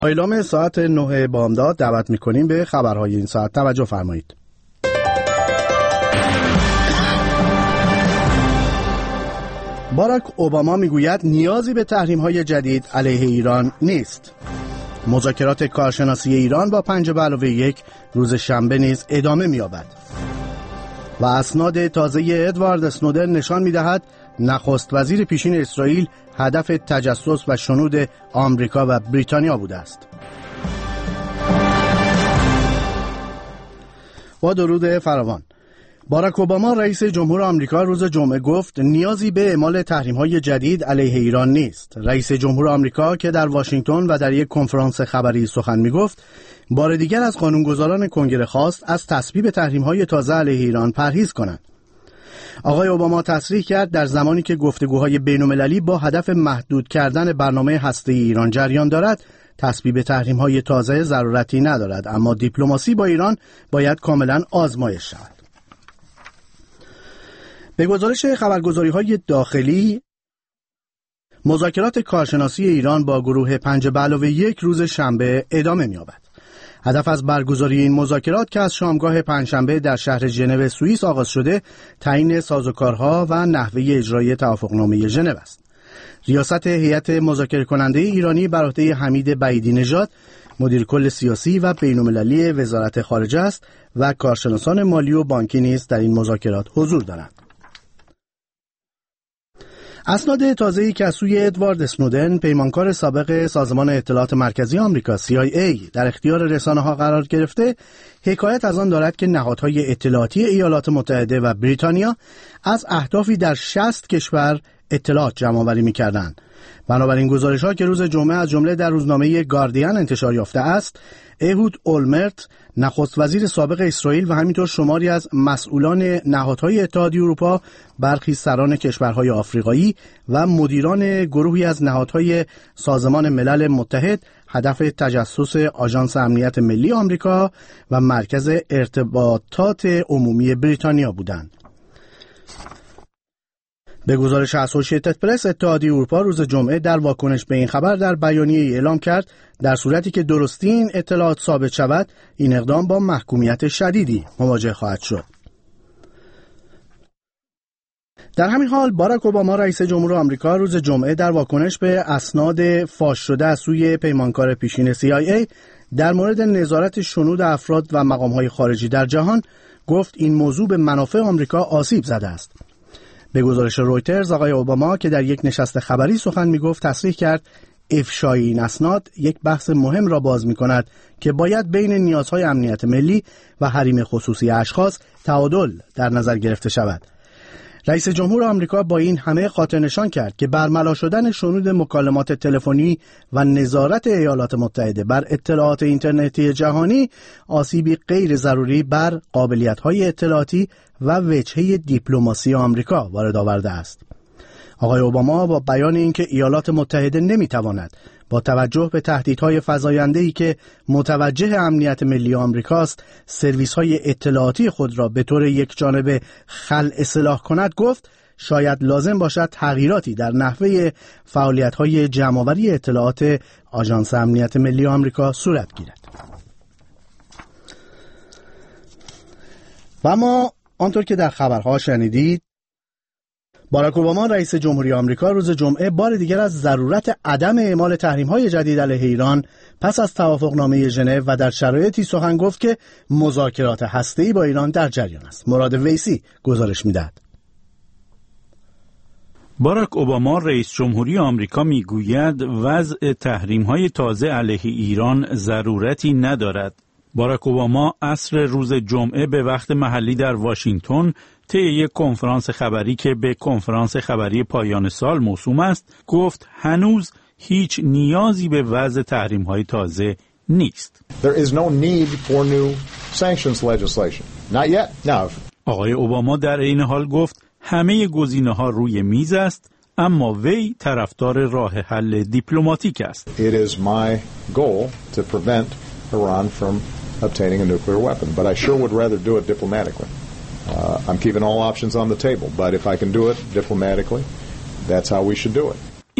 اعلام ساعت 9 بامداد دعوت می‌کنیم به خبرهای این ساعت توجه فرمایید. باراک اوباما میگوید نیازی به تحریم‌های جدید علیه ایران نیست. مذاکرات کارشناسی ایران با 5+1 روز شنبه نیز ادامه می‌یابد. و اسناد تازه ادوارد اسنودن نشان می‌دهد نخست وزیر پیشین اسرائیل هدف تجسس و شنود آمریکا و بریتانیا بوده است. با درود فراوان، باراک اوباما رئیس جمهور آمریکا روز جمعه گفت نیازی به اعمال تحریم‌های جدید علیه ایران نیست. رئیس جمهور آمریکا که در واشنگتن و در یک کنفرانس خبری سخن می‌گفت، بار دیگر از قانونگذاران کنگره خواست از تصویب تحریم‌های تازه علیه ایران پرهیز کنند. آقای اوباما تصریح کرد در زمانی که گفتگوهای بین‌المللی با هدف محدود کردن برنامه هسته‌ای ایران جریان دارد، تصویب تحریم‌های تازه ضرورتی ندارد، اما دیپلماسی با ایران باید کاملاً آزمایش شود. به گزارش خبرگزاری‌های داخلی، مذاکرات کارشناسی ایران با گروه 5+1 روز شنبه ادامه می‌یابد. هدف از برگزاری این مذاکرات که از شامگاه پنجشنبه در شهر ژنو سوئیس آغاز شده، تعیین سازوکارها و نحوه اجرای توافقنامه ژنو است. ریاست هیئت مذاکره کننده ایرانی بر عهده حمید بعیدی نژاد، مدیر کل سیاسی و بین‌المللی وزارت خارجه است و کارشناسان مالی و بانکی نیز در این مذاکرات حضور دارند. اسناد تازه‌ای که از سوی ادوارد اسنودن، پیمانکار سابق سازمان اطلاعات مرکزی آمریکا CIA، در اختیار رسانه‌ها قرار گرفته، حکایت از آن دارد که نهادهای اطلاعاتی ایالات متحده و بریتانیا از اهدافی در 60 کشور اطلاعات جمع‌آوری می‌کردند. بنابراین گزارش‌ها که روز جمعه از جمله در روزنامه گاردین انتشار یافته است، اهود اولمرت، نخست وزیر سابق اسرائیل و همینطور شماری از مسئولان نهادهای اتحادیه اروپا، برخی سران کشورهای آفریقایی و مدیران گروهی از نهادهای سازمان ملل متحد هدف تجسس آژانس امنیت ملی آمریکا و مرکز ارتباطات عمومی بریتانیا بودند. به گزارش اسوسییتد پرس، اتحادیه اروپا روز جمعه در واکنش به این خبر در بیانیه‌ای اعلام کرد در صورتی که درستی این اطلاعات ثابت شود، این اقدام با محکومیت شدیدی مواجه خواهد شد. در همین حال، باراک اوباما رئیس جمهور آمریکا روز جمعه در واکنش به اسناد فاش شده از سوی پیمانکار پیشین CIA در مورد نظارت شنود افراد و مقام‌های خارجی در جهان گفت این موضوع به منافع آمریکا آسیب زده است. به گزارش رویترز، آقای اوباما که در یک نشست خبری سخن می‌گفت تصریح کرد افشای این اسناد یک بحث مهم را باز می‌کند که باید بین نیازهای امنیت ملی و حریم خصوصی اشخاص تعادل در نظر گرفته شود. رئیس جمهور آمریکا با این همه خاطر نشان کرد که برملا شدن شنود مکالمات تلفنی و نظارت ایالات متحده بر اطلاعات اینترنتی جهانی آسیبی غیر ضروری بر قابلیت‌های اطلاعاتی و وجهه دیپلماسی آمریکا وارد آورده است. آقای اوباما با بیان اینکه ایالات متحده نمی‌تواند با توجه به تهدیدهای فزاینده‌ای که متوجه امنیت ملی آمریکاست، سرویس‌های اطلاعاتی خود را به طور یکجانبه خلع اصلاح کند، گفت شاید لازم باشد تغییراتی در نحوه فعالیت‌های جمع‌آوری اطلاعات آژانس امنیت ملی آمریکا صورت گیرد. و اما آنطور که در خبرها شنیدید، باراک اوباما رئیس جمهوری آمریکا روز جمعه بار دیگر از ضرورت عدم اعمال تحریم‌های جدید علیه ایران پس از توافقنامه ژنو و در شرایطی سخن گفت که مذاکرات هسته‌ای با ایران در جریان است. مراد ویسی گزارش می‌دهد. باراک اوباما رئیس جمهوری آمریکا میگوید وضع تحریم‌های تازه علیه ایران ضرورتی ندارد. باراک اوباما عصر روز جمعه به وقت محلی در واشنگتن طی یک کنفرانس خبری که به کنفرانس خبری پایان سال موسوم است گفت هنوز هیچ نیازی به وضع تحریم‌های تازه نیست. There is no need for new sanctions legislation. Not yet. Now. آقای اوباما در این حال گفت همه گزینه‌ها روی میز است، اما وی طرفدار راه حل دیپلماتیک است. It is my goal to prevent Iran from obtaining a nuclear weapon, but I sure would rather do it diplomatically. I'm keeping all options on the table, but if I can do it diplomatically, that's how we should do it.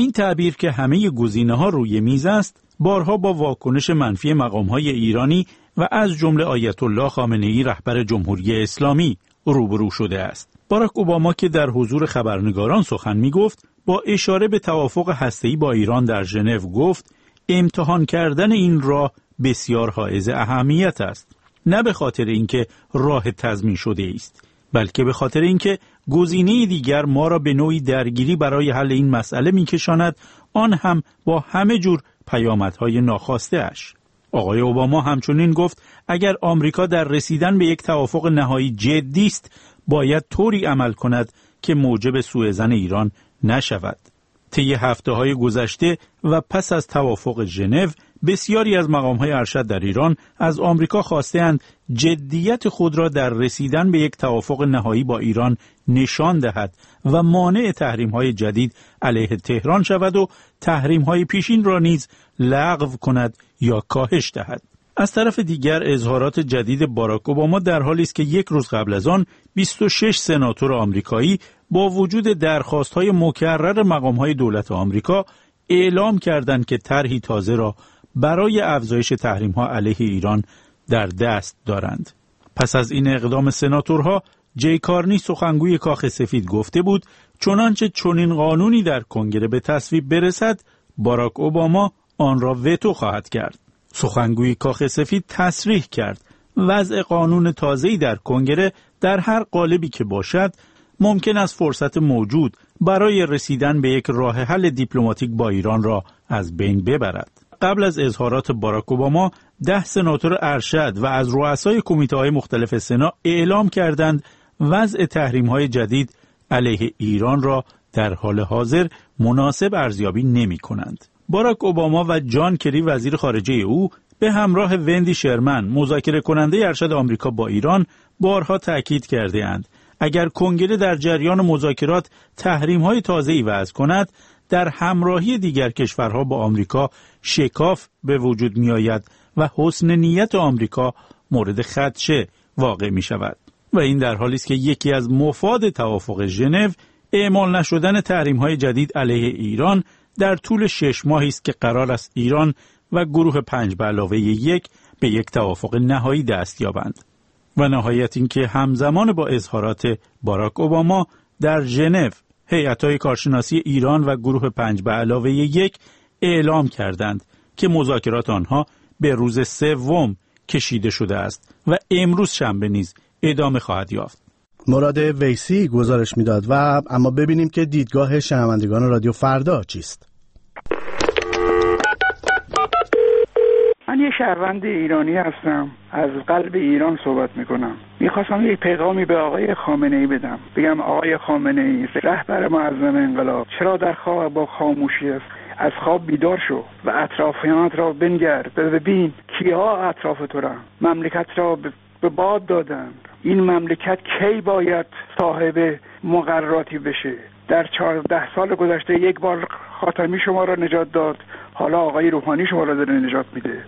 این تعبیر که همه گزینه‌ها روی میز است، بارها با واکنش منفی مقام‌های ایرانی و از جمله آیت الله خامنه‌ای رهبر جمهوری اسلامی روبرو شده است. باراک اوباما که در حضور خبرنگاران سخن می‌گفت، با اشاره به توافق هسته‌ای با ایران در ژنو گفت امتحان کردن این راه بسیار حائز اهمیت است، نه به خاطر اینکه راه تضمین شده است، بلکه به خاطر اینکه گزینه دیگر ما را به نوعی درگیری برای حل این مسئله می‌کشاند، آن هم با همه جور پیامدهای ناخواسته اش. آقای اوباما همچنین گفت اگر آمریکا در رسیدن به یک توافق نهایی جدی است، باید طوری عمل کند که موجب سوءظن ایران نشود. طی هفته‌های گذشته و پس از توافق ژنو، بسیاری از مقام‌های ارشد در ایران از آمریکا خواسته‌اند جدیت خود را در رسیدن به یک توافق نهایی با ایران نشان دهد و مانع تحریم‌های جدید علیه تهران شود و تحریم‌های پیشین را نیز لغو کند یا کاهش دهد. از طرف دیگر اظهارات جدید باراک اوباما در حالی است که یک روز قبل از آن 26 سناتور آمریکایی با وجود درخواست‌های مکرر مقام‌های دولت آمریکا اعلام کردند که طرحی تازه را برای افزایش تحریم‌ها علیه ایران در دست دارند. پس از این اقدام سناتورها، جی کارنی سخنگوی کاخ سفید گفته بود چنانچه چنین قانونی در کنگره به تصویب برسد، باراک اوباما آن را وتو خواهد کرد. سخنگوی کاخ سفید تصریح کرد وضع قانون تازه‌ای در کنگره در هر قالبی که باشد ممکن است فرصت موجود برای رسیدن به یک راه حل دیپلماتیک با ایران را از بین ببرد. قبل از اظهارات باراک اوباما 10 سناتور ارشد و از رؤسای کمیته‌های مختلف سنا اعلام کردند وضع تحریم‌های جدید علیه ایران را در حال حاضر مناسب ارزیابی نمی‌کنند. باراک اوباما و جان کری وزیر خارجه او به همراه وندی شرمن مذاکره کننده ارشد آمریکا با ایران بارها تاکید کرده اند اگر کنگره در جریان مذاکرات تحریم‌های تازه‌ای وضع کند، در همراهی دیگر کشورها با آمریکا شکاف به وجود می‌آید و حسن نیت آمریکا مورد خدشه واقع می‌شود. و این در حالی است که یکی از مفاد توافق ژنو اعمال نشدن تحریم‌های جدید علیه ایران در طول 6 ماهی است که قرار است ایران و گروه 5+1 به یک توافق نهایی دست یابند. و نهایت این که همزمان با اظهارات باراک اوباما در ژنو، هیئت‌های کارشناسی ایران و گروه 5+1 اعلام کردند که مذاکرات آنها به روز 3 کشیده شده است و امروز شنبه نیز ادامه خواهد یافت. مراد ویسی گزارش میداد. و اما ببینیم که دیدگاه شنوندگان رادیو فردا چیست. من یه شهروند ایرانی هستم، از قلب ایران صحبت میکنم. میخواستم یک پیغامی به آقای خامنه‌ای بدم. بگم آقای خامنه‌ای رهبر معظم انقلاب، چرا در خواب با خاموشی است؟ از خواب بیدار شو و اطرافیانت را بنگر، ببین کیا اطراف تو را مملکت را به باد دادند. این مملکت کی باید صاحب مقرراتی بشه؟ در 14 سال گذشته یک بار خاتمی شما را نجات داد، حالا آقای روحانی شما را داره نجات میده.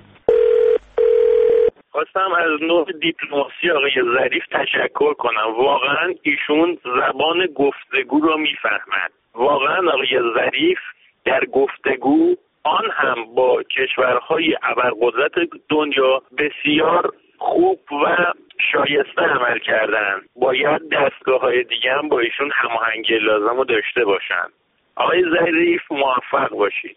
خواستم از نوع دیپلماسی آقای ظریف تشکر کنم. واقعا ایشون زبان گفتگو را میفهمند. واقعا آقای ظریف در گفتگو آن هم با کشورهای ابرقدرت دنیا بسیار خوب و شایسته عمل کردن. باید دستگاه‌های دیگه هم با ایشون هماهنگی لازم رو داشته باشن. آقای ظریف موفق باشید.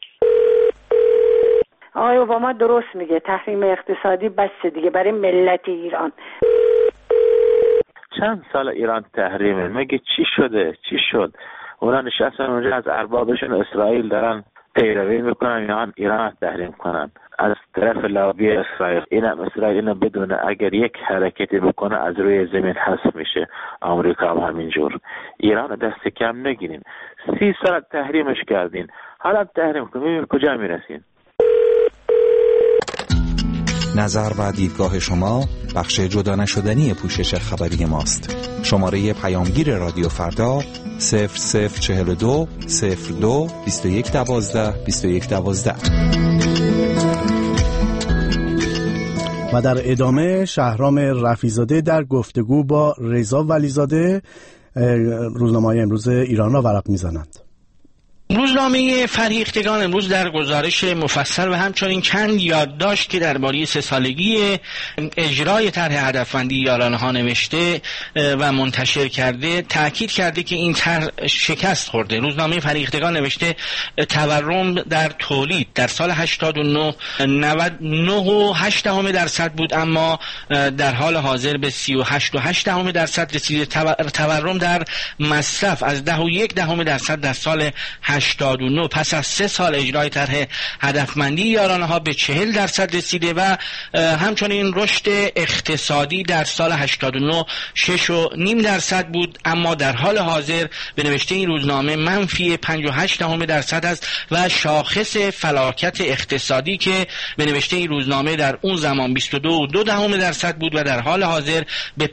آقای اوباما درست میگه، تحریم اقتصادی بس دیگه برای ملت ایران. چند سال ایران تحریمه، مگه چی شده؟ چی شد؟ اونا نشستن اونجا از اربابشون اسرائیل دارن پیروی میکنن یا ایران تحریم کنن از طرف لابی اسرائیل. اینم اسرائیل اینو بدونه اگر یک حرکتی بکنه از روی زمین حذف میشه. آمریکا هم همینجور. ایران دست کم نگیرین. 30 سال تحریمش کردین، حالا تحریم کنین کجا میرسین؟ نظر و دیدگاه شما بخش جدا نشدنی پوشش خبری ماست. شماره پیامگیر رادیو فردا 0042 02 21 12 21 12. و در ادامه شهرام رفیزاده در گفتگو با رضا ولیزاده روزنامه‌های امروز ایران را ورق می‌زنند. روزنامه فرهیختگان امروز در گزارش مفصل و همچنین چند یادداشت که درباره 3 سالگی اجرای طرح هدفمندی یارانه ها نوشته و منتشر کرده تاکید کرده که این طرح شکست خورده. روزنامه فرهیختگان نوشته تورم در تولید در سال 89 99.8% بود، اما در حال حاضر به 38.8% رسیده. تورم در مصرف از 10.1% در سال 89 پس از 3 سال اجرای طرح هدفمندی یارانه ها به 40% رسیده و همچنین رشد اقتصادی در سال 89 6.5% بود، اما در حال حاضر به نوشته این روزنامه منفی 5.8% است و شاخص فلاکت اقتصادی که به نوشته این روزنامه در اون زمان 22.2% بود و در حال حاضر به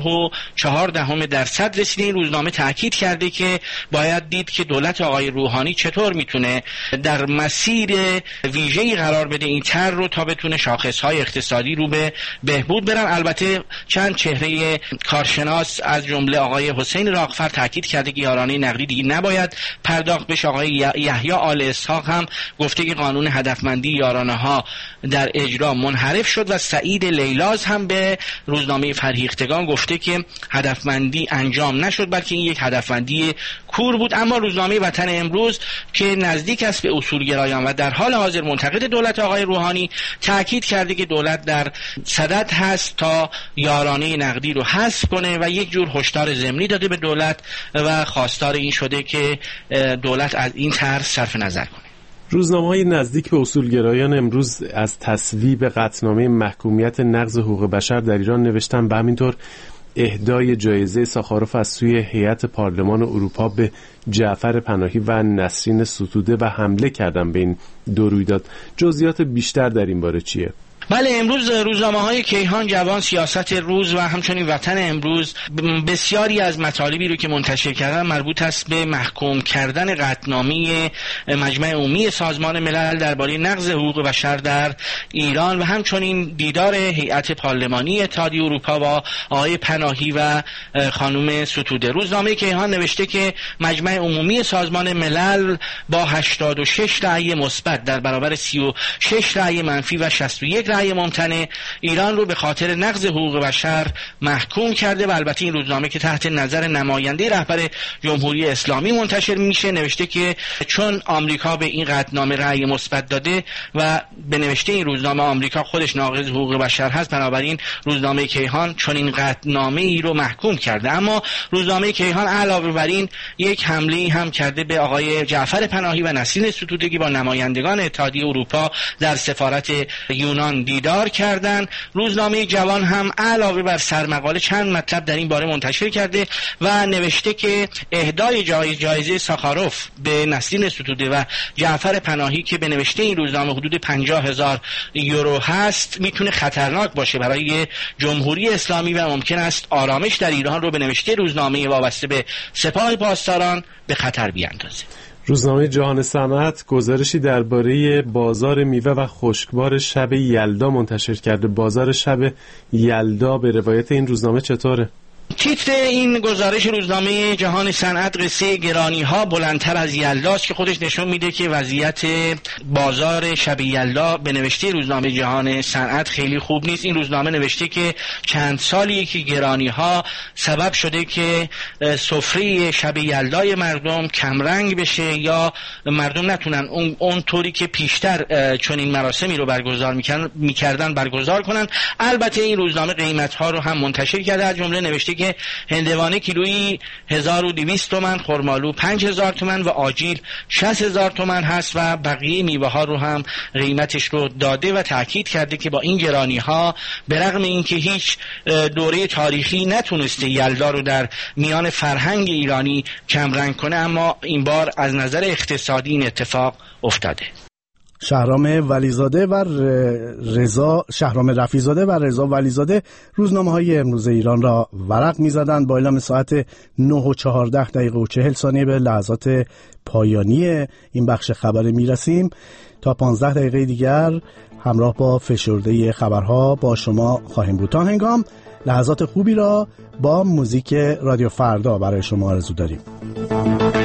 50.4% رسیده. این روزنامه تاکید کرده که باید دید که دولت آقای روحانی چطور میتونه در مسیر ویژه‌ای قرار بده این طرح رو تا بتونه شاخص‌های اقتصادی رو به بهبود برن. البته چند چهره کارشناس از جمله آقای حسین راغفر تاکید کرده که یارانه نقدی دیگه نباید پرداخت بشه. آقای یحیی آل اسحاق هم گفته که قانون هدفمندی یارانه ها در اجرا منحرف شد و سعید لیلاز هم به روزنامه فرهیختگان گفته که هدفمندی انجام نشد بلکه این یک هدفمندی کور بود. اما روزنامه وطن امروز که نزدیک است به اصولگرایان و در حال حاضر منتقد دولت آقای روحانی تاکید کرده که دولت در صدد هست تا یارانه نقدی رو حذف کنه و یک جور هشدار ضمنی داده به دولت و خواستار این شده که دولت از این طرح صرف نظر کنه. روزنامه‌های نزدیک به اصولگرایان امروز از تصویب قطعنامه محکومیت نقض حقوق بشر در ایران نوشتن و همینطور اهدای جایزه ساخاروف از سوی هیئت پارلمان اروپا به جعفر پناهی و نسرین ستوده و حمله کردن به این دو رویداد. جزئیات بیشتر در این باره چیه؟ بله، امروز روزنامه‌های کیهان، جوان، سیاست روز و همچنین وطن امروز بسیاری از مطالبی رو که منتشر کردن مربوط است به محکوم کردن قطعنامه مجمع عمومی سازمان ملل درباره نقض حقوق بشر در ایران و همچنین دیدار هیئت پارلمانی اتحادیه اروپا با آقای پناهی و خانم ستوده. روزنامه کیهان نوشته که مجمع عمومی سازمان ملل با 86 رأی مثبت در برابر 36 رأی منفی و 61 رأی ممتنع ایران رو به خاطر نقض حقوق بشر محکوم کرده و البته این روزنامه که تحت نظر نماینده رهبر جمهوری اسلامی منتشر میشه نوشته که چون آمریکا به این قطعنامه رأی مثبت داده و به نوشته این روزنامه آمریکا خودش ناقض حقوق بشر هست، بنابراین روزنامه کیهان چون این قطعنامه ای رو محکوم کرده. اما روزنامه کیهان علاوه بر این یک حمله هم کرده به آقای جعفر پناهی و نسرین ستوده با نمایندگان اتحادیه اروپا در سفارت یونان دیدار کردن. روزنامه جوان هم علاوه بر سرمقاله چند مطلب در این باره منتشر کرده و نوشته که اهدای جایزه ساخاروف به نسرین ستوده و جعفر پناهی که به نوشته این روزنامه حدود 50,000 یورو هست میتونه خطرناک باشه برای جمهوری اسلامی و ممکن است آرامش در ایران رو به نوشته روزنامه وابسته به سپاه پاسداران به خطر بیاندازه. روزنامه جهان صنعت گزارشی درباره بازار میوه و خشکبار شب یلدا منتشر کرده. بازار شب یلدا به روایت این روزنامه چطوره؟ تیتر این گزارش روزنامه جهان صنعت قصه گرانی ها بلندتر از یلداست که خودش نشون میده که وضعیت بازار شب یلدا به نوشته روزنامه جهان صنعت خیلی خوب نیست. این روزنامه نوشته که چند سالیه که گرانی ها سبب شده که سفره شب یلدای مردم کمرنگ بشه یا مردم نتونن اون طوری که پیشتر چون این مراسمی رو برگزار میکردن برگزار کنن. البته این روزنامه قیمت ها رو هم منتشر کرده، از جمله نوشته که هندوانه کیلویی 1200 تومان، خرمالو 5000 تومان و آجیل 60000 تومان هست و بقیه میوه ها رو هم قیمتش رو داده و تاکید کرده که با این گرانی ها به رغم اینکه هیچ دوره تاریخی نتونسته یلدا رو در میان فرهنگ ایرانی کمرنگ کنه، اما این بار از نظر اقتصادی این اتفاق افتاده. شهرام رفیزاده و رضا ولیزاده روزنامه‌های امروز ایران را ورق می‌زدند. با اعلام ساعت 9:14 به لحظات پایانی این بخش خبر میرسیم. تا 15 دقیقه دیگر همراه با فشرده خبرها با شما خواهیم بود. تا هنگام لحظات خوبی را با موزیک رادیو فردا برای شما آرزو داریم.